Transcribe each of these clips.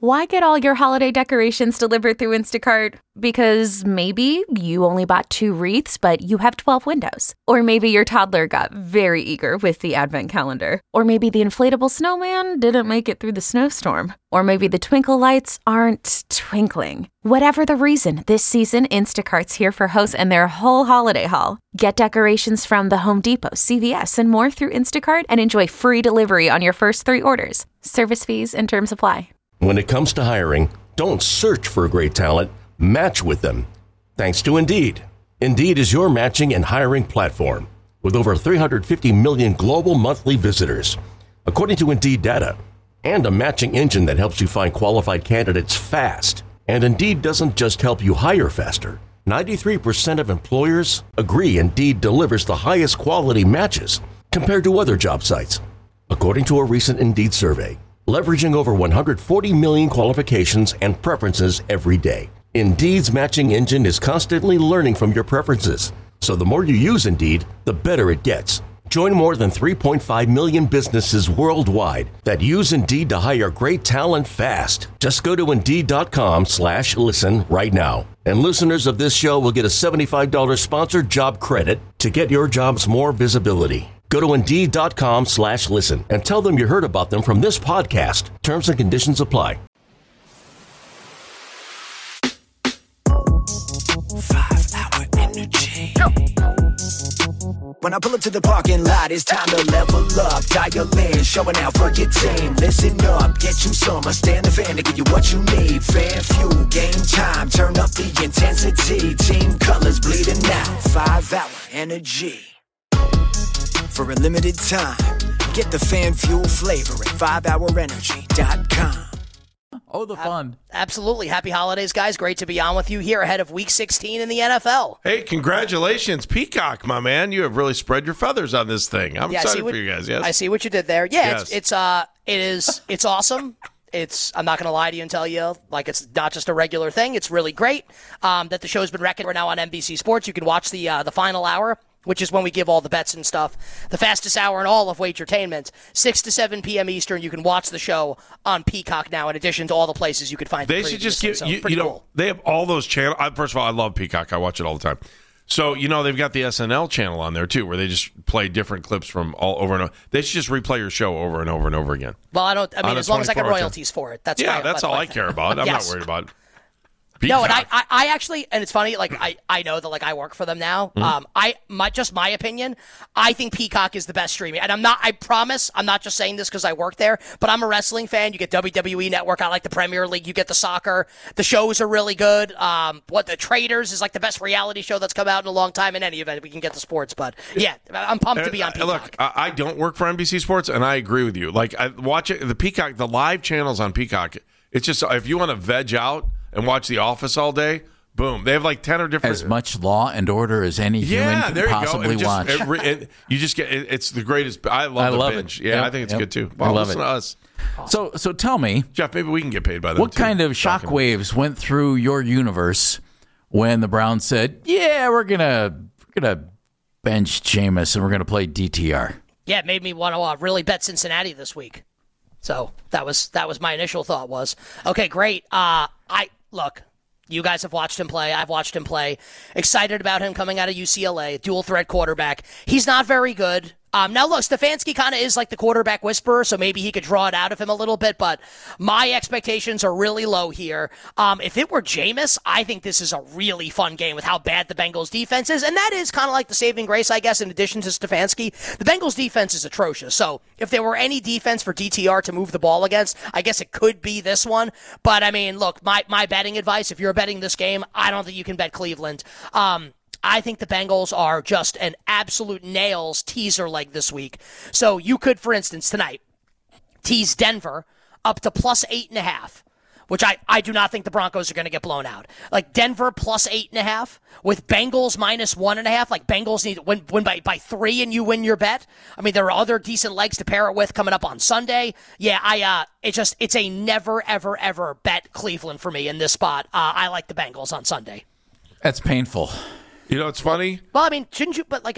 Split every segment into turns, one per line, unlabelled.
Why get all your holiday decorations delivered through Instacart? Because maybe you only bought 2 wreaths, but you have 12 windows. Or maybe your toddler got very eager with the advent calendar. Or maybe the inflatable snowman didn't make it through the snowstorm. Or maybe the twinkle lights aren't twinkling. Whatever the reason, this season, Instacart's here for hosts and their whole holiday haul. Get decorations from the Home Depot, CVS, and more through Instacart and enjoy free delivery on your first 3 orders. Service fees and terms apply.
When it comes to hiring, don't search for great talent, match with them. Thanks to Indeed. Indeed is your matching and hiring platform with over 350 million global monthly visitors, according to Indeed data, and a matching engine that helps you find qualified candidates fast. And Indeed doesn't just help you hire faster. 93% of employers agree Indeed delivers the highest quality matches compared to other job sites, according to a recent Indeed survey. Leveraging over 140 million qualifications and preferences every day. Indeed's matching engine is constantly learning from your preferences. So the more you use Indeed, the better it gets. Join more than 3.5 million businesses worldwide that use Indeed to hire great talent fast. Just go to Indeed.com/listen right now. And listeners of this show will get a $75 sponsored job credit to get your jobs more visibility. Go to Indeed.com/listen and tell them you heard about them from this podcast. Terms and conditions apply.
5-hour Energy. When I pull up to the parking lot, it's time to level up. Dial in, showing out for your team. Listen up, get you some. I stand the fan to give you what you need. Fan fuel, game time, turn up the intensity. Team colors bleeding out. 5-hour Energy. For a limited time, get the fan fuel flavor at 5hourenergy.com.
Oh, the fun.
Absolutely. Happy holidays, guys. Great to be on with you here ahead of Week 16 in the NFL.
Hey, congratulations, Peacock, my man. You have really spread your feathers on this thing. I'm excited for you guys. Yes,
I see what you did there. Yeah,
yes.
it's awesome. I'm not going to lie to you and tell you, like, it's not just a regular thing. It's really great that the show's been wrecking. We're now on NBC Sports. You can watch the final hour, which is when we give all the bets and stuff. The fastest hour in all of Wagertainment, 6 to 7 p.m. Eastern. You can watch the show on Peacock now, in addition to all the places you could find it.
They should just give,
cool.
They have all those channels. First of all, I love Peacock. I watch it all the time. So, they've got the SNL channel on there, too, where they just play different clips from all over and over. They should just replay your show over and over and over again.
Well, as long as I get royalties for it. That's
all I care about. I'm not worried about it.
No, and I actually, and it's funny, like, I know that, like, I work for them now. My opinion, I think Peacock is the best streaming. And I promise, I'm not just saying this because I work there, but I'm a wrestling fan. You get WWE Network. I like the Premier League. You get the soccer. The shows are really good. The Traders is like the best reality show that's come out in a long time. In any event, we can get the sports, but yeah, I'm pumped to be on Peacock.
Look, I don't work for NBC Sports, and I agree with you. Like, I watch it, the Peacock, the live channels on Peacock. It's just, if you want to veg out and watch The Office all day, boom. They have like 10 or different...
As much Law and Order as any human can possibly watch.
You just get... It's the greatest... I love the binge.
It.
Yeah,
yep,
I think it's good too.
I love
listen
it.
to us.
So tell me...
Jeff, maybe we can get paid by them
What kind of shockwaves went through your universe when the Browns said, yeah, we're gonna bench Jameis and we're going to play DTR?
Yeah, it made me want to really bet Cincinnati this week. So that was my initial thought was, okay, great. Look, you guys have watched him play. I've watched him play. Excited about him coming out of UCLA, dual threat quarterback. He's not very good. Now, look, Stefanski kind of is like the quarterback whisperer, so maybe he could draw it out of him a little bit, but my expectations are really low here. If it were Jameis, I think this is a really fun game with how bad the Bengals defense is, and that is kind of like the saving grace, I guess, in addition to Stefanski. The Bengals defense is atrocious, so if there were any defense for DTR to move the ball against, I guess it could be this one, but I mean, look, my betting advice, if you're betting this game, I don't think you can bet Cleveland. I think the Bengals are just an absolute nails teaser leg this week. So you could, for instance, tonight, tease Denver up to plus 8.5, which I do not think the Broncos are going to get blown out. Like Denver plus 8.5 with Bengals minus 1.5. Like Bengals need to win by 3 and you win your bet. I mean, there are other decent legs to pair it with coming up on Sunday. Yeah, it's a never, ever, ever bet Cleveland for me in this spot. I like the Bengals on Sunday.
That's painful.
You know, it's funny.
Well, I mean, shouldn't you? But like, I mean,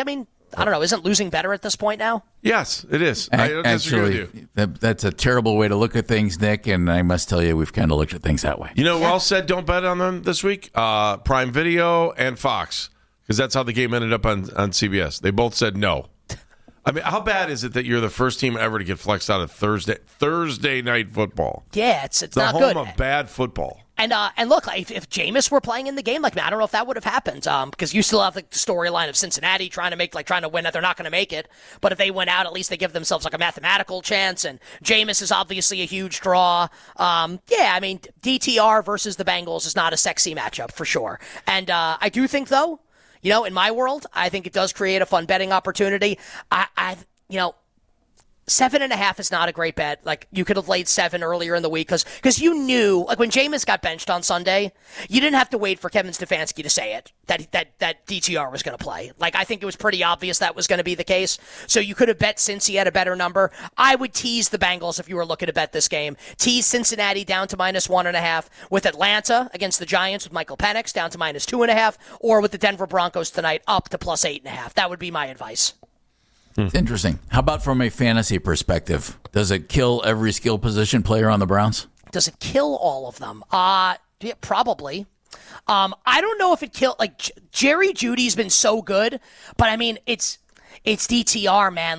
I don't know. Isn't losing better at this point now?
Yes, it is. I don't disagree with you.
That's a terrible way to look at things, Nick, and I must tell you, we've kind of looked at things that way.
You know who else said don't bet on them this week? Prime Video and Fox, because that's how the game ended up on CBS. They both said no. I mean, how bad is it that you're the first team ever to get flexed out of Thursday night football?
Yeah, it's
the
not
home
good.
of bad football.
And look, if Jameis were playing in the game, like, man, I don't know if that would have happened, because you still have the storyline of Cincinnati trying to win it. They're not going to make it, but if they went out, at least they give themselves like a mathematical chance. And Jameis is obviously a huge draw. Yeah, I mean, DTR versus the Bengals is not a sexy matchup for sure. And I do think, though, you know, in my world, I think it does create a fun betting opportunity. You know, 7.5 is not a great bet. Like, you could have laid 7 earlier in the week because you knew, like, when Jameis got benched on Sunday, you didn't have to wait for Kevin Stefanski to say it, that DTR was going to play. Like, I think it was pretty obvious that was going to be the case. So you could have bet Cincy at a better number. I would tease the Bengals if you were looking to bet this game. Tease Cincinnati down to -1.5, with Atlanta against the Giants with Michael Penix down to -2.5, or with the Denver Broncos tonight up to +8.5. That would be my advice.
It's interesting. How about from a fantasy perspective? Does it kill every skill position player on the Browns?
Does it kill all of them? Yeah, probably. I don't know if it killed. Like, Jerry Jeudy's been so good, but I mean, it's DTR, man.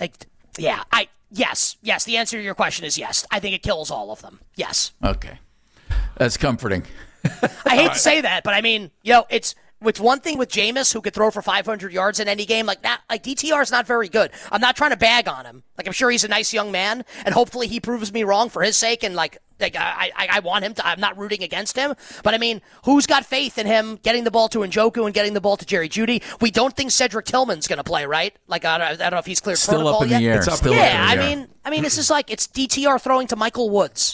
Yes. The answer to your question is yes. I think it kills all of them. Yes.
Okay, that's comforting.
I hate to say that, but I mean, you know, it's one thing with Jameis, who could throw for 500 yards in any game. Like DTR is not very good. I'm not trying to bag on him. Like, I'm sure he's a nice young man, and hopefully he proves me wrong for his sake. And I want him to. I'm not rooting against him, but I mean, who's got faith in him getting the ball to Njoku and getting the ball to Jerry Jeudy? We don't think Cedric Tillman's going to play, right? Like, I don't know if he's cleared
still
protocol
up in
yet.
the air.
It's up
Still
in the
up
air.
in the air.
I mean, this is like it's DTR throwing to Michael Woods.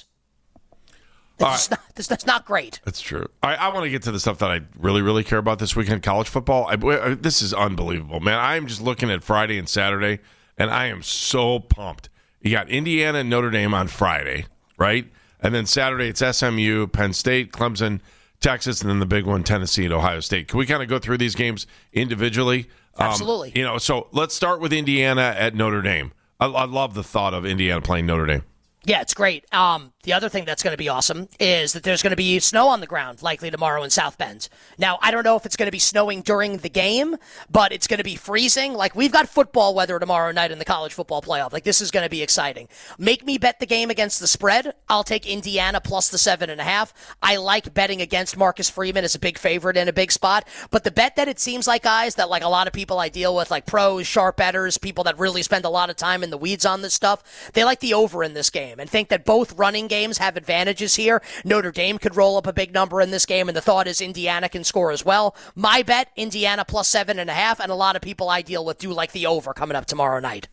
That's not great.
That's true. I want to get to the stuff that I really, really care about this weekend, college football. This is unbelievable, man. I am just looking at Friday and Saturday, and I am so pumped. You got Indiana and Notre Dame on Friday, right? And then Saturday it's SMU, Penn State, Clemson, Texas, and then the big one, Tennessee and Ohio State. Can we kind of go through these games individually?
Absolutely.
So let's start with Indiana at Notre Dame. I love the thought of Indiana playing Notre Dame.
Yeah, it's great. The other thing that's going to be awesome is that there's going to be snow on the ground likely tomorrow in South Bend. Now, I don't know if it's going to be snowing during the game, but it's going to be freezing. Like, we've got football weather tomorrow night in the college football playoff. Like, this is going to be exciting. Make me bet the game against the spread. I'll take Indiana plus the 7.5. I like betting against Marcus Freeman as a big favorite in a big spot. But the bet that it seems like, guys, that like a lot of people I deal with, like pros, sharp bettors, people that really spend a lot of time in the weeds on this stuff, they like the over in this game and think that both running games have advantages here. Notre Dame could roll up a big number in this game, and the thought is Indiana can score as well. My bet, Indiana plus 7.5, and a lot of people I deal with do like the over coming up tomorrow night.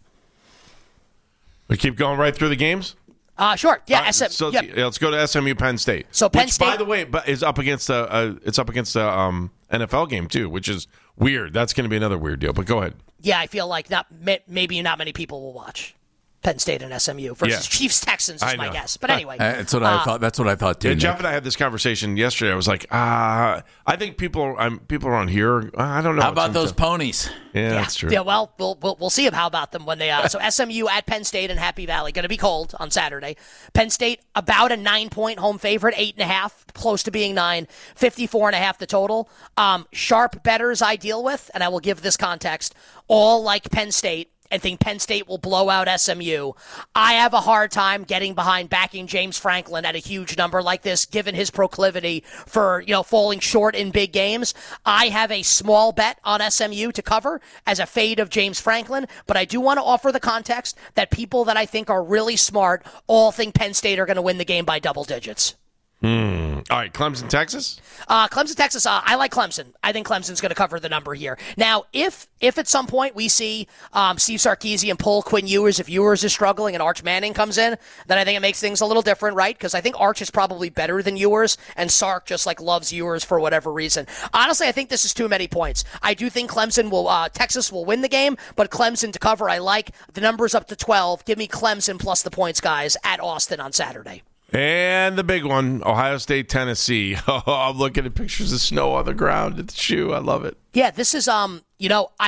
We keep going right through the games?
Sure. Yeah.
Let's go to SMU Penn State.
So Penn State,
by the way, is up against it's up against the NFL game too, which is weird. That's going to be another weird deal. But go ahead.
Yeah, I feel like maybe not many people will watch Penn State and SMU versus Chiefs Texans is my guess. But anyway,
that's what I thought. That's what I thought too.
Yeah, Jeff and I had this conversation yesterday. I was like, I think people around here. I don't know.
How about those ponies?
Yeah, that's true.
Yeah, well, we'll see how about them when they. So SMU at Penn State in Happy Valley, going to be cold on Saturday. Penn State about a 9-point home favorite, 8.5, close to being 9, 54.5 the total. Sharp bettors I deal with, and I will give this context. All like Penn State and think Penn State will blow out SMU. I have a hard time getting behind backing James Franklin at a huge number like this, given his proclivity for, falling short in big games. I have a small bet on SMU to cover as a fade of James Franklin, but I do want to offer the context that people that I think are really smart all think Penn State are going to win the game by double digits.
All right, Clemson, Texas?
Clemson, Texas, I like Clemson. I think Clemson's going to cover the number here. Now, if at some point we see Steve Sarkisian pull Quinn Ewers, if Ewers is struggling and Arch Manning comes in, then I think it makes things a little different, right? Because I think Arch is probably better than Ewers, and Sark just loves Ewers for whatever reason. Honestly, I think this is too many points. I do think Texas will win the game, but Clemson to cover, I like. The number's up to 12. Give me Clemson plus the points, guys, at Austin on Saturday.
And the big one, Ohio State, Tennessee. Oh, I'm looking at pictures of snow on the ground at the shoe. I love it.
Yeah, this is,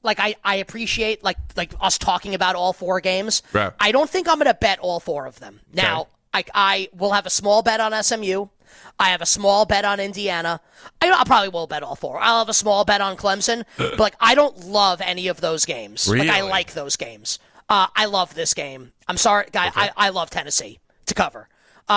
like I appreciate like us talking about all 4 games.
Right.
I don't think I'm going to bet all 4 of them.
Okay.
Now, I will have a small bet on SMU. I have a small bet on Indiana. I probably will bet all 4. I'll have a small bet on Clemson. But like, I don't love any of those games.
Really?
Like, I like those games. I love this game. I'm sorry, guy. Okay. I love Tennessee to cover.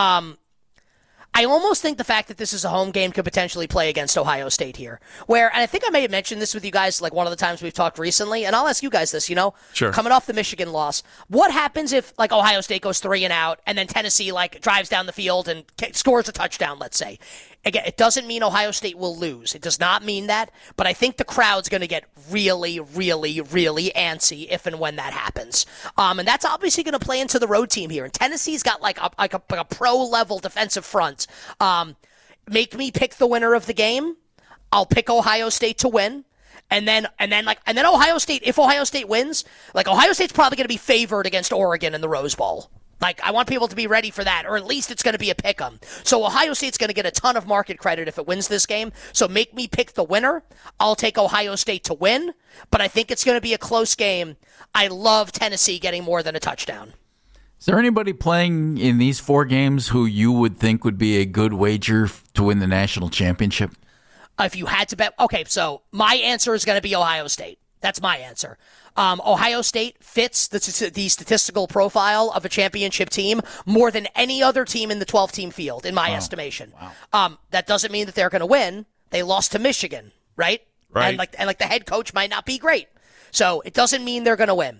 I almost think the fact that this is a home game could potentially play against Ohio State here. And I think I may have mentioned this with you guys like one of the times we've talked recently, and I'll ask you guys this,
Sure.
Coming off the Michigan loss, what happens if like Ohio State goes 3 and out, and then Tennessee like drives down the field and scores a touchdown, let's say? Again, it doesn't mean Ohio State will lose. It does not mean that, but I think the crowd's going to get really, really, really antsy if and when that happens. And that's obviously going to play into the road team here. And Tennessee's got like a pro-level defensive front. Make me pick the winner of the game. I'll pick Ohio State to win. And then Ohio State, if Ohio State wins, like Ohio State's probably going to be favored against Oregon in the Rose Bowl. Like, I want people to be ready for that, or at least it's going to be a pick-em. So Ohio State's going to get a ton of market credit if it wins this game. So make me pick the winner. I'll take Ohio State to win, but I think it's going to be a close game. I love Tennessee getting more than a touchdown.
Is there anybody playing in these 4 games who you would think would be a good wager to win the national championship?
If you had to bet, okay, so my answer is going to be Ohio State. That's my answer. Ohio State fits the statistical profile of a championship team more than any other team in the 12-team field, in my estimation. Wow. That doesn't mean that they're going to win. They lost to Michigan, right?
Right.
And the head coach might not be great. So it doesn't mean they're going to win.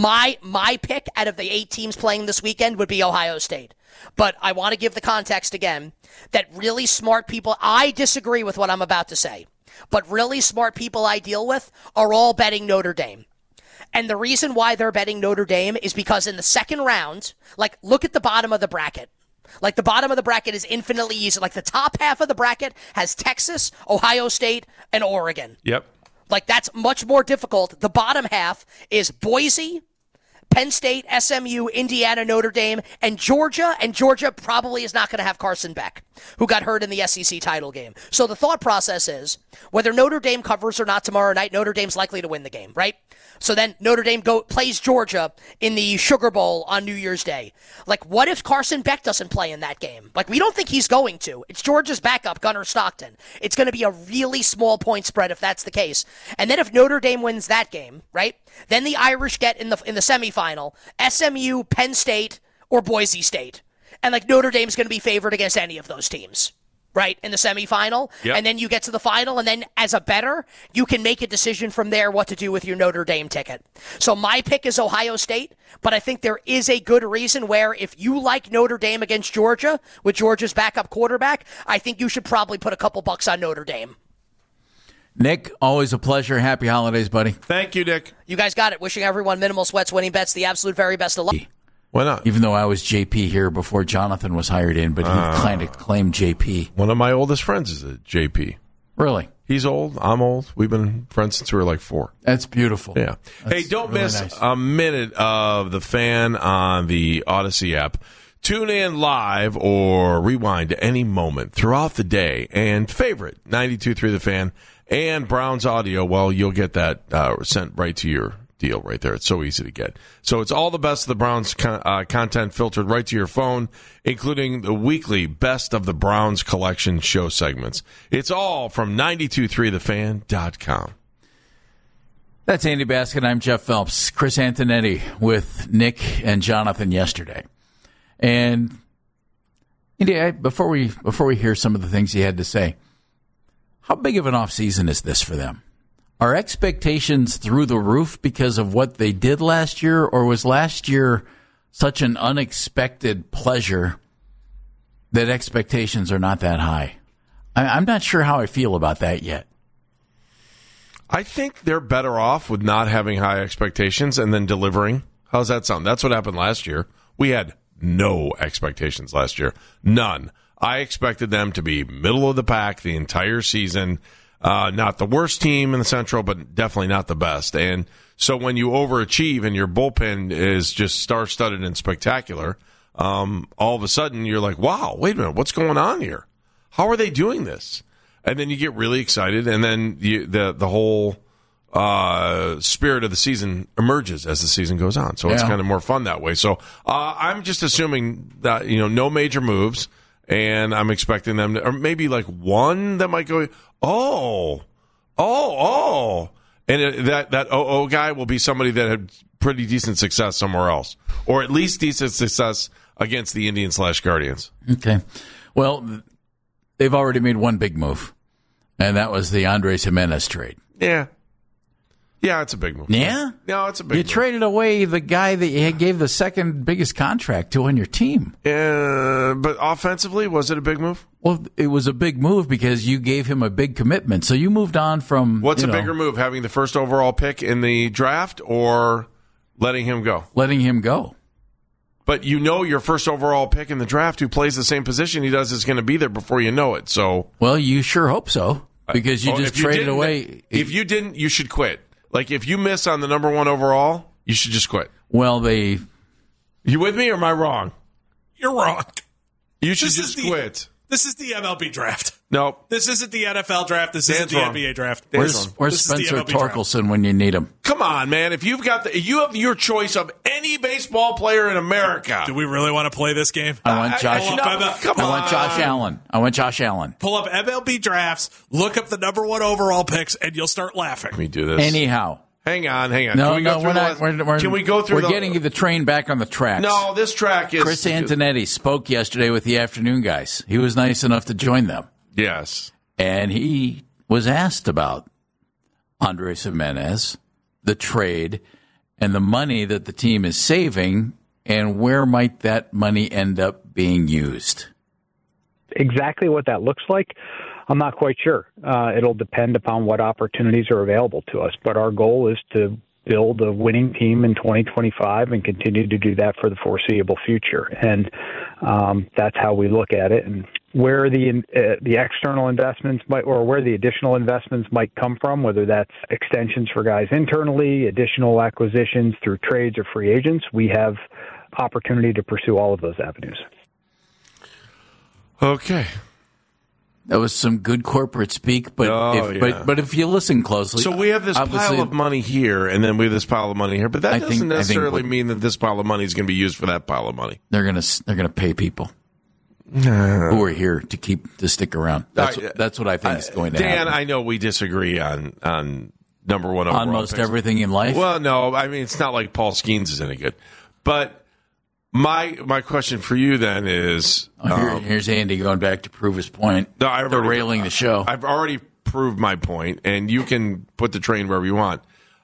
My pick out of the 8 teams playing this weekend would be Ohio State. But I want to give the context again that really smart people, I disagree with what I'm about to say, but really smart people I deal with are all betting Notre Dame. And the reason why they're betting Notre Dame is because in the second round, like, look at the bottom of the bracket. Like, the bottom of the bracket is infinitely easy. Like, the top half of the bracket has Texas, Ohio State, and Oregon.
Yep.
Like, that's much more difficult. The bottom half is Boise, Penn State, SMU, Indiana, Notre Dame, and Georgia. And Georgia probably is not going to have Carson Beck, who got hurt in the SEC title game. So the thought process is, whether Notre Dame covers or not tomorrow night, Notre Dame's likely to win the game, right? So then Notre Dame plays Georgia in the Sugar Bowl on New Year's Day. Like, what if Carson Beck doesn't play in that game? Like, we don't think he's going to. It's Georgia's backup, Gunnar Stockton. It's going to be a really small point spread if that's the case. And then if Notre Dame wins that game, right, then the Irish get in the semifinal, SMU, Penn State, or Boise State. And, like, Notre Dame's going to be favored against any of those teams, right, in the semifinal.
Yep.
And then you get to the final, and then as a bettor, you can make a decision from there what to do with your Notre Dame ticket. So my pick is Ohio State, but I think there is a good reason where if you like Notre Dame against Georgia, with Georgia's backup quarterback, I think you should probably put a couple bucks on Notre Dame.
Nick, always a pleasure. Happy holidays, buddy.
Thank you, Nick.
You guys got it. Wishing everyone minimal sweats, winning bets, the absolute very best of luck.
Why not?
Even though I was JP here before Jonathan was hired in, but he kind of claimed JP.
One of my oldest friends is a JP.
Really?
He's old. I'm old. We've been friends since we were like 4.
That's beautiful.
Yeah.
That's
hey, don't
really
miss
nice.
a minute of The Fan on the Odyssey app. Tune in live or rewind at any moment throughout the day and favorite 92.3 The Fan and Browns Audio. Well, you'll get that sent right to your deal right there. It's so easy to get. So it's all the best of the Browns content filtered right to your phone, including the weekly Best of the Browns collection show segments. It's all from 923thefan.com.
That's Andy Baskin. I'm Jeff Phelps. Chris Antonetti with Nick and Jonathan yesterday. And Andy, before we hear some of the things he had to say, how big of an offseason is this for them? Are expectations through the roof because of what they did last year, or was last year such an unexpected pleasure that expectations are not that high? I'm not sure how I feel about that yet.
I think they're better off with not having high expectations and then delivering. How's that sound? That's what happened last year. We had no expectations last year. None. I expected them to be middle of the pack the entire season. Not the worst team in the Central, but definitely not the best. And so when you overachieve and your bullpen is just star-studded and spectacular, all of a sudden you're like, wow, wait a minute, what's going on here? How are they doing this? And then you get really excited, and then the whole spirit of the season emerges as the season goes on. So it's kind of more fun that way. So I'm just assuming that, no major moves, and I'm expecting them to, or maybe like one that might go, and that guy will be somebody that had pretty decent success somewhere else, or at least decent success against the Indians/Guardians.
Okay. Well, they've already made one big move, and that was the Andres Gimenez trade.
Yeah. Yeah, it's a big move.
Yeah?
No, it's a big
You
move.
traded away the guy that you gave the second biggest contract to on your team.
But offensively, was it a big move?
Well, it was a big move because you gave him a big commitment. So you moved on from...
What's a bigger move, having the first overall pick in the draft or letting him go?
Letting him go.
But your first overall pick in the draft who plays the same position he does is going to be there before you know it. So,
well, you sure hope so because you just traded away...
If you didn't, you should quit. Like, if you miss on the number one overall, you should just quit.
Well,
You with me or am I wrong?
You're wrong.
You should just quit.
This is the MLB draft.
No.
This isn't the NFL draft. This isn't the NBA draft.
Where's
This is the
Spencer
MLB draft.
Torkelson when you need him?
Come on, man. If you have your choice of any baseball player in America.
Do we really want to play this game?
I want Josh.
Come on.
I want Josh Allen.
Pull up MLB drafts, look up the number one overall picks, and you'll start laughing.
Let me do this.
Anyhow.
Hang on.
No, we're not.
Can we go through
We're getting the train back on the tracks.
No, this track is...
Chris Antonetti spoke yesterday with the afternoon guys. He was nice enough to join them.
Yes.
And he was asked about Andres Gimenez, the trade, and the money that the team is saving, and where might that money end up being used?
Exactly what that looks like, I'm not quite sure. It'll depend upon what opportunities are available to us. But our goal is to build a winning team in 2025 and continue to do that for the foreseeable future. And that's how we look at it. And where the external investments might, or where the additional investments might come from, whether that's extensions for guys internally, additional acquisitions through trades or free agents, we have opportunity to pursue all of those avenues.
Okay.
That was some good corporate speak, but if you listen closely,
so we have this pile of money here, and then we have this pile of money here, but that doesn't necessarily mean that this pile of money is going to be used for that pile of money.
They're gonna pay people who are here to stick around. That's what I think is going to happen.
Dan, I know we disagree on number one overall
on most
picks.
everything in life.
Well, no, I mean it's not like Paul Skeens is any good, but. My question for you then is...
here's Andy going back to prove his point.
They're
railing the show.
I've already proved my point, and you can put the train wherever you want.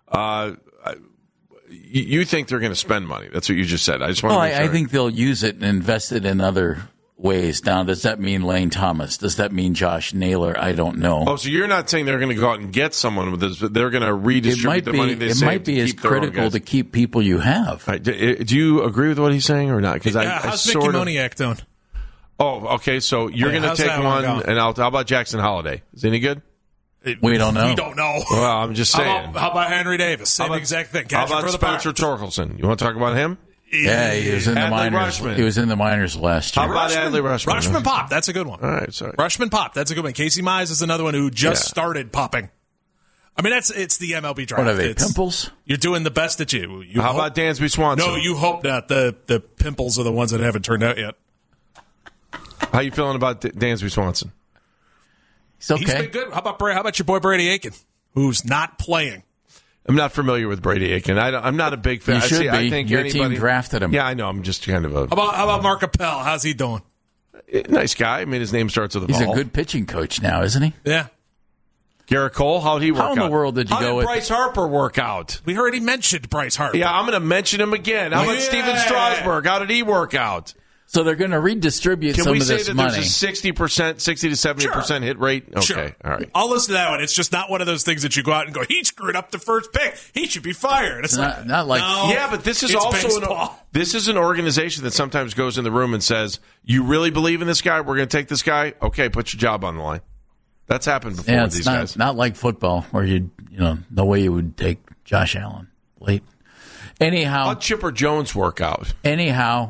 You think they're going to spend money. That's what you just said. I just want to make sure.
I think they'll use it and invest it in other ways. Now, does that mean Lane Thomas? Does that mean Josh Naylor? I don't know.
Oh, so you're not saying they're going to go out and get someone with this, but they're going to redistribute the money they
saved. It might be as critical to keep people you have.
Right. Do you agree with what he's saying or not? Because
how's Mickey Moniak doing?
Oh, okay. So you're going to take one, and how about Jackson Holiday? Is he any good?
We don't know.
We don't know.
Well, I'm just saying.
How about Henry Davis? Same exact thing.
How about Spencer Torkelson? You want to talk about him?
Yeah, he was in the minors. He was in the minors last year.
How about Adley Rushman?
Rushman popped. That's a good one.
All right, sorry.
Rushman popped. That's a good one. Casey Mize is another one who just started popping. I mean, it's the MLB draft.
What are they, pimples?
You're doing the best that you
How about Dansby Swanson?
No, you hope not. The pimples are the ones that haven't turned out yet.
How you feeling about Dansby Swanson?
He's okay.
He's been good. How about your boy Brady Aiken, who's not playing?
I'm not familiar with Brady Aiken. I'm not a big fan.
You should be.
I think
your team drafted him.
Yeah, I know. I'm just kind of a...
How about Mark Appel? How's he doing?
Nice guy. I mean, his name starts with a
He's
vowel.
a good pitching coach now, isn't he?
Yeah.
Garrett Cole, how'd he work out?
How in the world did you go with...
Bryce Harper work out?
We already mentioned Bryce Harper.
Yeah, I'm going to mention him again. How about Steven Strasburg? How did he work out?
So they're going to redistribute some of this money.
Can we say that there's a 60% to 70% hit rate? Okay,
sure.
All right.
I'll listen to that one. It's just not one of those things that you go out and go, he screwed up the first pick. He should be fired. It's
not like...
No,
yeah, but this is also this is an organization that sometimes goes in the room and says, you really believe in this guy? We're going to take this guy? Okay, put your job on the line. That's happened before with these guys.
Not like football where no way you would take Josh Allen late. Anyhow...
How'd Chipper Jones work out?
Anyhow...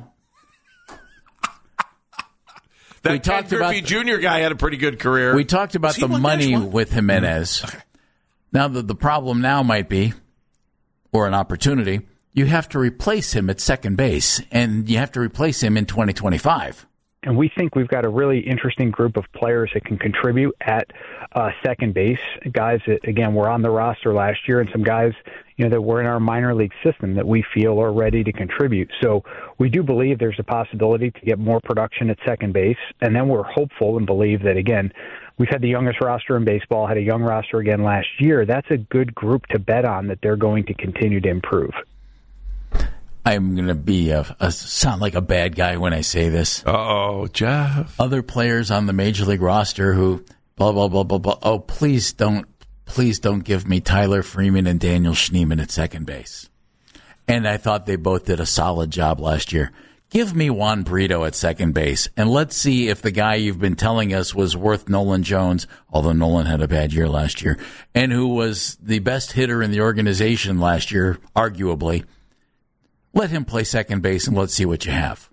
That Ken Griffey Jr. guy had a pretty good career.
We talked about the money with Gimenez. Now, the problem now might be, or an opportunity, you have to replace him at second base, and you have to replace him in 2025.
And we think we've got a really interesting group of players that can contribute at second base. Guys that, again, were on the roster last year, and some guys, that were in our minor league system that we feel are ready to contribute. So we do believe there's a possibility to get more production at second base. And then we're hopeful and believe that, again, we've had the youngest roster in baseball, had a young roster again last year. That's a good group to bet on that they're going to continue to improve.
I'm going to be sound like a bad guy when I say this.
Uh-oh, Jeff.
Other players on the Major League roster who blah, blah, blah, blah, blah. Oh, please don't give me Tyler Freeman and Daniel Schneemann at second base. And I thought they both did a solid job last year. Give me Juan Brito at second base, and let's see if the guy you've been telling us was worth Nolan Jones, although Nolan had a bad year last year, and who was the best hitter in the organization last year, arguably. Let him play second base, and let's see what you have.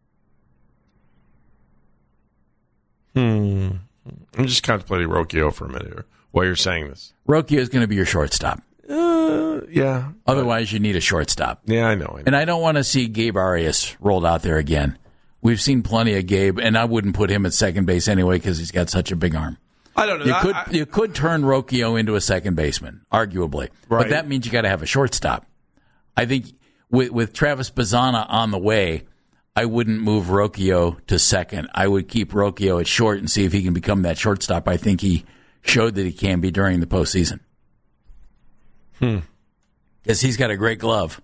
I'm just contemplating Rocchio for a minute here while you're saying this.
Rocchio is going to be your shortstop.
Yeah.
Otherwise, you need a shortstop.
Yeah, I know.
And I don't want to see Gabe Arias rolled out there again. We've seen plenty of Gabe, and I wouldn't put him at second base anyway because he's got such a big arm.
I don't know.
You could turn Rocchio into a second baseman, arguably. Right. But that means you got to have a shortstop. I think with Travis Bazzana on the way, I wouldn't move Rocchio to second. I would keep Rocchio at short and see if he can become that shortstop. I think he showed that he can be during the postseason. Because he's got a great glove.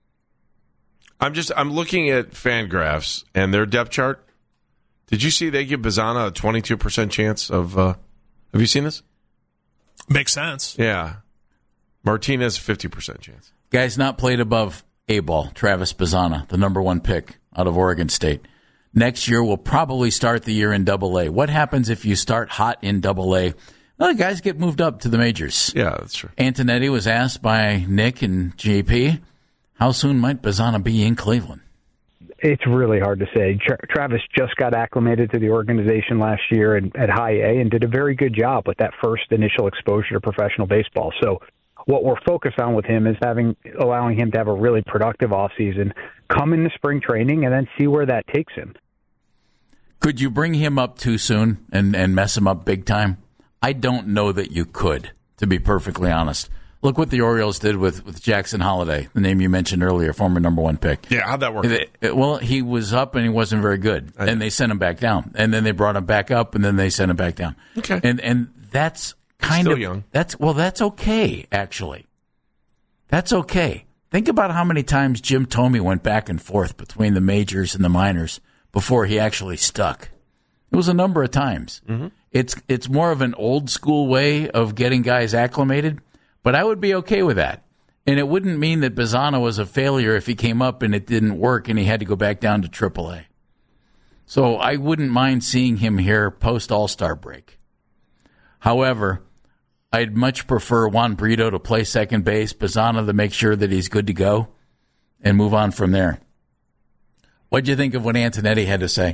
I'm looking at Fangraphs and their depth chart. Did you see they give Bazzana a 22% chance of? Have you seen this?
Makes sense.
Yeah, Martinez 50% chance.
Guy's not played above A-ball. Travis Bazzana, the number one pick out of Oregon State. Next year we'll probably start the year in Double-A. What happens if you start hot in Double-A? Well, the guys get moved up to the majors.
Yeah, that's true.
Antonetti was asked by Nick and JP, how soon might Bazzana be in Cleveland?
It's really hard to say. Travis just got acclimated to the organization last year at High A and did a very good job with that first initial exposure to professional baseball. So what we're focused on with him is allowing him to have a really productive offseason, come into spring training, and then see where that takes him.
Could you bring him up too soon and mess him up big time? I don't know that you could, to be perfectly honest. Look what the Orioles did with Jackson Holiday, the name you mentioned earlier, former number one pick.
Yeah, how'd that work?
Well, he was up and he wasn't very good, and they sent him back down. And then they brought him back up, and then they sent him back down.
Okay.
And that's kind
Still
of
young.
That's okay, actually. That's okay. Think about how many times Jim Thome went back and forth between the majors and the minors before he actually stuck. It was a number of times. Mm-hmm. It's more of an old school way of getting guys acclimated, but I would be okay with that. And it wouldn't mean that Bazzana was a failure if he came up and it didn't work and he had to go back down to AAA. So I wouldn't mind seeing him here post All-Star break. However, I'd much prefer Juan Brito to play second base, Bazzana to make sure that he's good to go, and move on from there. What'd you think of what Antonetti had to say?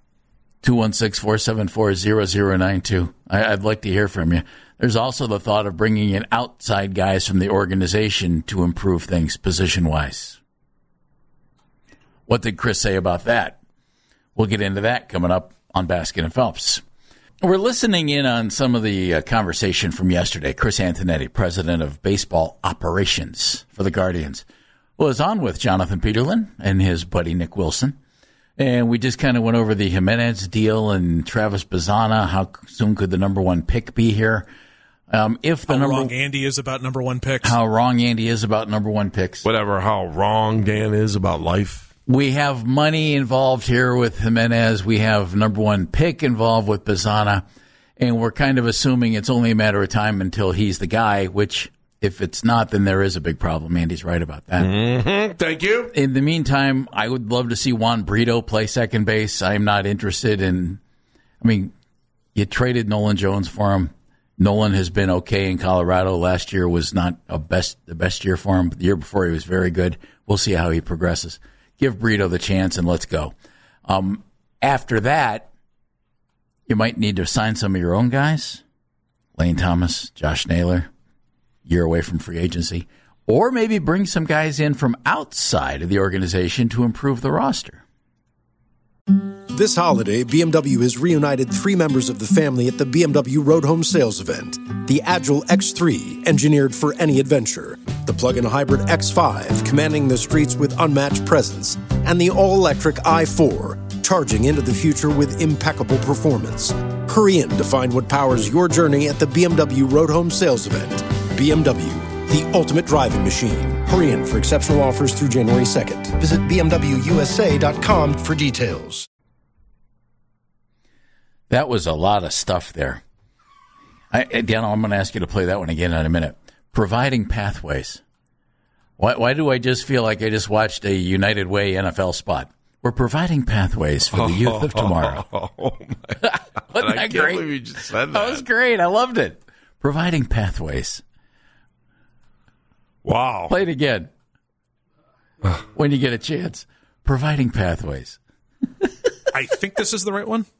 216-474-0092. I'd like to hear from you. There's also the thought of bringing in outside guys from the organization to improve things position-wise. What did Chris say about that? We'll get into that coming up on Baskin and Phelps. We're listening in on some of the conversation from yesterday. Chris Antonetti, president of baseball operations for the Guardians, was on with Jonathan Peterlin and his buddy Nick Wilson. And we just kind of went over the Jimenez deal and Travis Bazzana. How soon could the number one pick be here?
How wrong Andy is about number one picks.
How wrong Andy is about number one picks.
Whatever, how wrong Dan is about life.
We have money involved here with Jimenez. We have number one pick involved with Bazzana. And we're kind of assuming it's only a matter of time until he's the guy, which if it's not, then there is a big problem. Andy's right about that.
Mm-hmm. Thank you.
In the meantime, I would love to see Juan Brito play second base. I'm not interested in, you traded Nolan Jones for him. Nolan has been okay in Colorado. Last year was not the best year for him. The year before he was very good. We'll see how he progresses. Give Brito the chance and let's go. After that, you might need to sign some of your own guys. Lane Thomas, Josh Naylor. year away from free agency, or maybe bring some guys in from outside of the organization to improve the roster.
This holiday, BMW has reunited 3 members of the family at the BMW Road Home Sales event. The Agile X3, engineered for any adventure. The plug-in hybrid X5, commanding the streets with unmatched presence. And the all-electric i4, charging into the future with impeccable performance. Hurry in to find what powers your journey at the BMW Road Home Sales event. BMW, the ultimate driving machine. Hurry in for exceptional offers through January 2nd. Visit BMWUSA.com for details.
That was a lot of stuff there. Dan, I'm going to ask you to play that one again in a minute. Providing pathways. Why do I just feel like I just watched a United Way NFL spot? We're providing pathways for the youth of tomorrow.
Oh my God.
Wasn't that
I
great?
can't believe you just said that.
That was great. I loved it. Providing pathways.
Wow.
Play it again when you get a chance. Providing pathways.
I think this is the right one.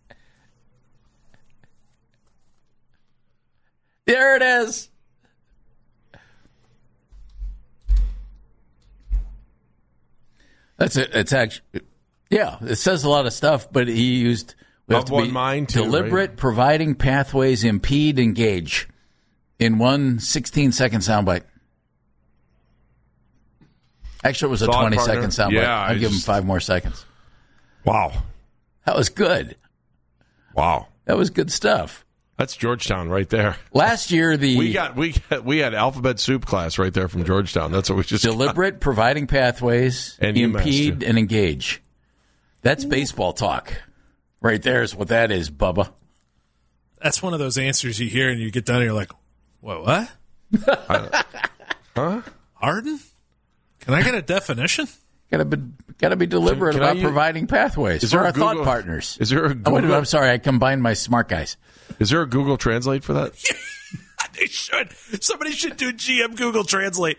There it is. That's it. It's actually, yeah, it says a lot of stuff, but he used we have
Of
to
one
be
mind, too,
deliberate,
right?
providing pathways, impede, engage in one 16-second soundbite. Actually, it was a
Thought
20-second soundbite.
Yeah,
I'll give him 5 more seconds.
Wow.
That was good.
Wow.
That was good stuff.
That's Georgetown right there.
Last year,
We had alphabet soup class right there from Georgetown. That's what we just
deliberate, providing pathways,
And UMass,
impede,
too.
and engage. That's baseball talk. Right there is what that is, Bubba.
That's one of those answers you hear and you get done and you're like, what?
Huh?
Harden? Can I get a definition?
Got to be deliberate
Can
about
I
providing pathways
Is
for
there a
our thought
Google-
partners.
Is there a
Oh, wait a minute,
Google?
I'm sorry. I combined my smart guys.
Is there a Google Translate for that?
They should. Somebody should do GM Google Translate.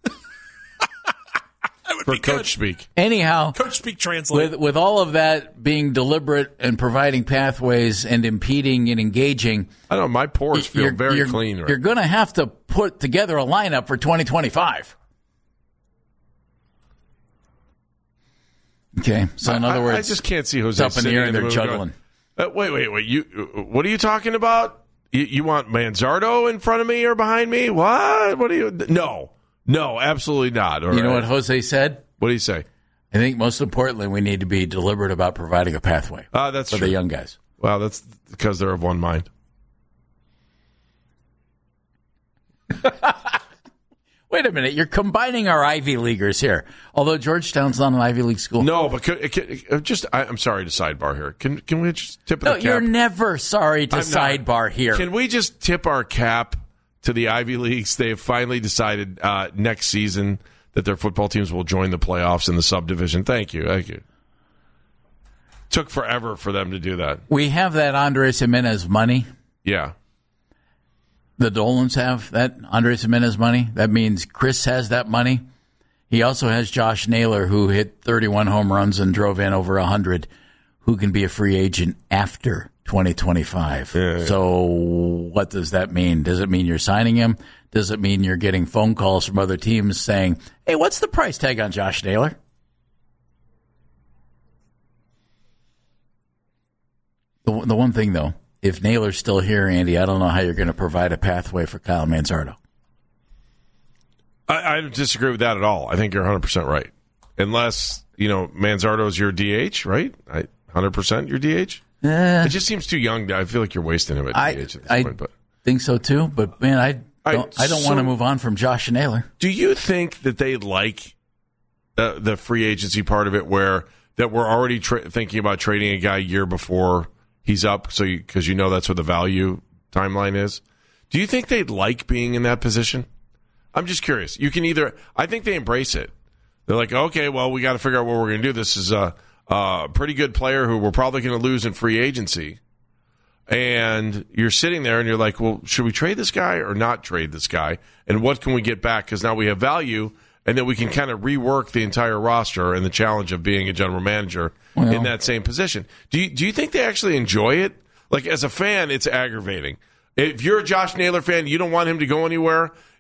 That would
For
be
coach
good.
speak.
Anyhow,
Coach speak translate.
with all of that being deliberate and providing pathways and impeding and engaging,
I don't know. My pores feel very clean. Right?
You're going to have to put together a lineup for 2025. Okay, so in other words,
I just can't see Jose
it's up in the
sitting
air and they're
room
juggling.
going, wait. What are you talking about? You want Manzardo in front of me or behind me? What? What are you? No, absolutely not. All
You know
right.
what Jose said?
What do you say?
I think most importantly, we need to be deliberate about providing a pathway
That's
for
true.
the young guys.
Well, that's because they're of one mind.
Wait a minute, you're combining our Ivy Leaguers here. Although Georgetown's not an Ivy League school.
No, but I'm sorry to sidebar here. Can we just tip
No,
the cap?
you're never sorry to
I'm not.
sidebar here.
Can we just tip our cap to the Ivy Leagues? They have finally decided next season that their football teams will join the playoffs in the subdivision. Thank you. Took forever for them to do that.
We have that Andres Jimenez money.
Yeah.
The Dolans have that Andres Jimenez money. That means Chris has that money. He also has Josh Naylor, who hit 31 home runs and drove in over 100, who can be a free agent after 2025.
Yeah.
So what does that mean? Does it mean you're signing him? Does it mean you're getting phone calls from other teams saying, hey, what's the price tag on Josh Naylor? The one thing, though, if Naylor's still here, Andy, I don't know how you're going to provide a pathway for Kyle Manzardo.
I disagree with that at all. I think you're 100% right. Unless, Manzardo's your DH, right? 100% your DH? It just seems too young. I feel like you're wasting him at DH at this point. But
think so, too. But, man, I don't want to move on from Josh Naylor.
do you think that they like the free agency part of it that we're already thinking about trading a guy a year before he's up because that's what the value timeline is? Do you think they'd like being in that position? I'm just curious. You can I think they embrace it. They're like, okay, well, we got to figure out what we're going to do. This is a pretty good player who we're probably going to lose in free agency. And you're sitting there and you're like, well, should we trade this guy or not trade this guy? And what can we get back? Because now we have value, and then we can kind of rework the entire roster and the challenge of being a general manager in that same position. Do you think they actually enjoy it? Like, as a fan, it's aggravating. If you're a Josh Naylor fan, you don't want him to go anywhere.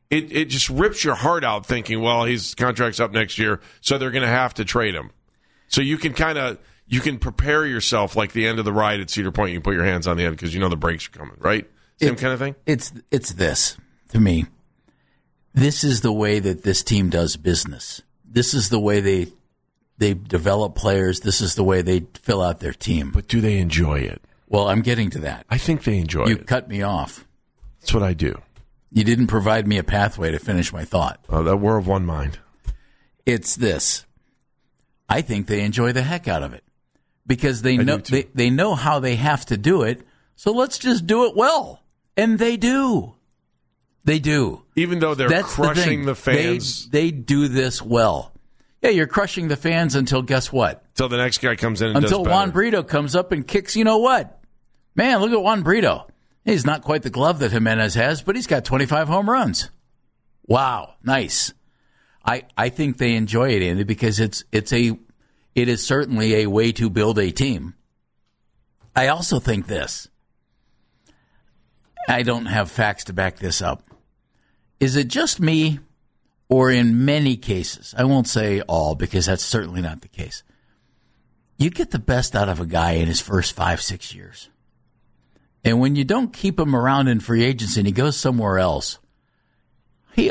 it just rips your heart out thinking, well, his contract's up next year, so they're going to have to trade him. So you can prepare yourself like the end of the ride at Cedar Point. You can put your hands on the end because you know the brakes are coming, right? Same kind of thing?
It's this, to me. This is the way that this team does business. This is the way they develop players. This is the way they fill out their team.
But do they enjoy it?
Well, I'm getting to that.
I think they enjoy it.
You cut me off.
That's what I do.
You didn't provide me a pathway to finish my thought.
Oh, that we're of one mind.
It's this. I think they enjoy the heck out of it because they know how they have to do it. So let's just do it well, and they do. They do.
Even though they're crushing the fans,
they do this well. Yeah, you're crushing the fans until guess what?
Until the next guy comes in and
until
does better.
Juan Brito comes up and kicks. You know what? Man, look at Juan Brito. He's not quite the glove that Jimenez has, but he's got 25 home runs. Wow, nice. I think they enjoy it, Andy, because it is certainly a way to build a team. I also think this. I don't have facts to back this up. Is it just me, or in many cases, I won't say all because that's certainly not the case, you get the best out of a guy in his first 5-6 years. And when you don't keep him around in free agency and he goes somewhere else, he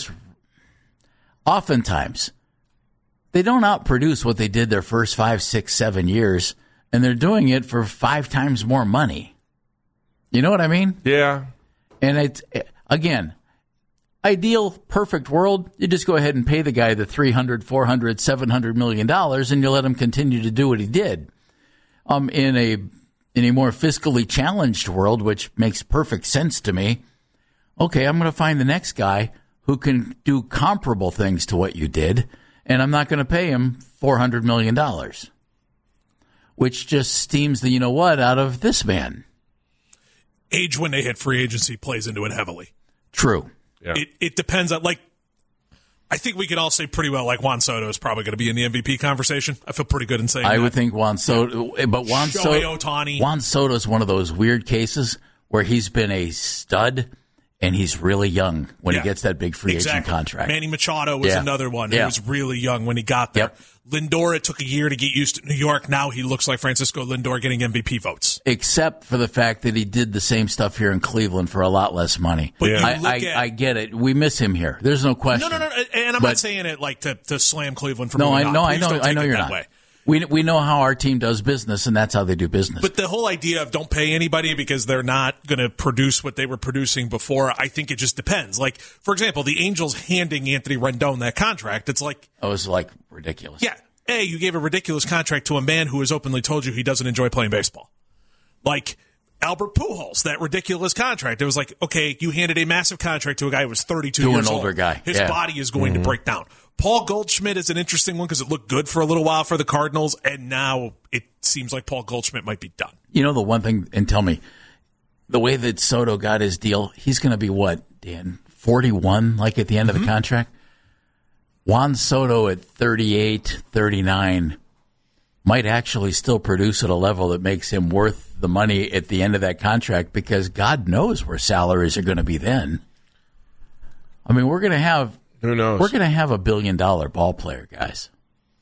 oftentimes, they don't outproduce what they did their first 5, 6, 7 years, and they're doing it for 5 times more money. You know what I mean?
Yeah.
And it's, again, ideal, perfect world, you just go ahead and pay the guy the $300, $400, $700 million, and you let him continue to do what he did. In a more fiscally challenged world, which makes perfect sense to me, okay, I'm going to find the next guy who can do comparable things to what you did, and I'm not going to pay him $400 million, which just steams the you-know-what out of this man.
Age when they hit free agency plays into it heavily.
True.
Yeah. It depends on, I think we can all say pretty well, Juan Soto is probably going to be in the MVP conversation. I feel pretty good in saying that.
I would think Juan Soto, but Juan Soto is one of those weird cases where he's been a stud and he's really young when he gets that big free agent contract.
Manny Machado was another one. He was really young when he got there.
Yep.
Lindor, it took a year to get used to New York. Now he looks like Francisco Lindor getting MVP votes.
Except for the fact that he did the same stuff here in Cleveland for a lot less money. But I get it. We miss him here. There's no question.
No. And I'm not saying it to slam Cleveland for
I know you're not. We know how our team does business, and that's how they do business.
But the whole idea of don't pay anybody because they're not going to produce what they were producing before, I think it just depends. For example, the Angels handing Anthony Rendon that contract, it's like...
It was, ridiculous.
Yeah. A, you gave a ridiculous contract to a man who has openly told you he doesn't enjoy playing baseball. Albert Pujols, that ridiculous contract. It was okay, you handed a massive contract to a guy who was 32 years old.
To an older guy.
His body is going to break down. Paul Goldschmidt is an interesting one because it looked good for a little while for the Cardinals, and now it seems like Paul Goldschmidt might be done.
You know the one thing, and tell me, the way that Soto got his deal, he's going to be what, Dan, 41 at the end of the contract? Juan Soto at 38, 39 might actually still produce at a level that makes him worth the money at the end of that contract because God knows where salaries are going to be then. I mean, we're going to have...
Who knows?
We're going to have $1 billion ball player, guys.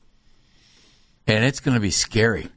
And it's going to be scary.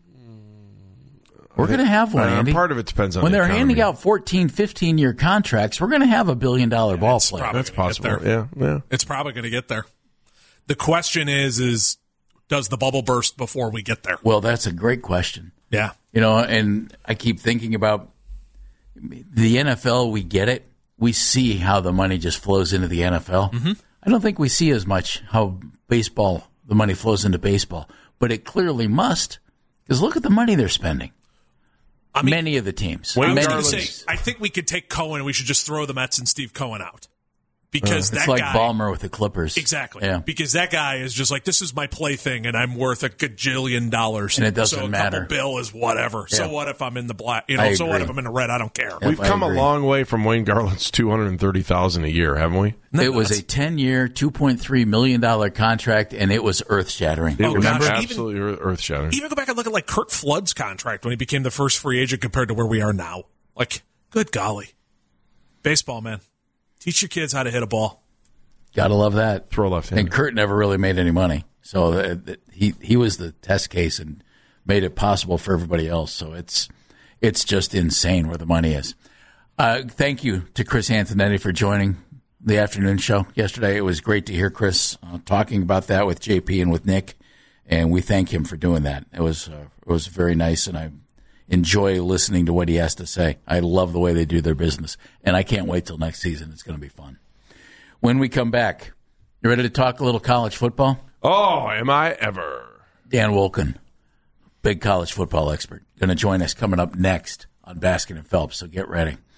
We're going to have one, Andy.
Part of it depends on
when they're
economy.
handing out 14, 15-year contracts, we're going to have $1 billion ball player.
That's possible. Yeah.
It's probably going to get there. The question is does the bubble burst before we get there?
Well, that's a great question.
Yeah.
And I keep thinking about the NFL. We get it. We see how the money just flows into the NFL.
Mm-hmm.
I don't think we see as much how the money flows into baseball, but it clearly must because look at the money they're spending. Many of the teams.
I was going to say, I think we could take Cohen and we should just throw the Mets and Steve Cohen out. Because
it's
that
like
guy,
Ballmer with the Clippers.
Exactly.
Yeah.
Because that guy is just this is my plaything and I'm worth $1 gajillion.
And it doesn't matter.
So a couple bill is whatever.
Yeah.
So what if I'm in the black? So what if I'm in the red? I don't care.
We've come a long way from Wayne Garland's $230,000 a year, haven't we?
It was a 10-year, $2.3 million contract, and it was earth-shattering.
It was absolutely earth-shattering.
Even go back and look at Kurt Flood's contract when he became the first free agent compared to where we are now. Good golly. Baseball, man. Teach your kids how to hit a ball.
Gotta love that.
Throw left-handed.
And Kurt never really made any money, so he was the test case and made it possible for everybody else. So it's just insane where the money is. Thank you to Chris Antonetti for joining the afternoon show yesterday. It was great to hear Chris talking about that with JP and with Nick, and we thank him for doing that. It was very nice, and I enjoy listening to what he has to say. I love the way they do their business, and I can't wait till next season. It's going to be fun. When we come back, you ready to talk a little college football?
Oh, am I ever.
Dan Wolken, big college football expert, going to join us coming up next on Baskin and Phelps, so get ready.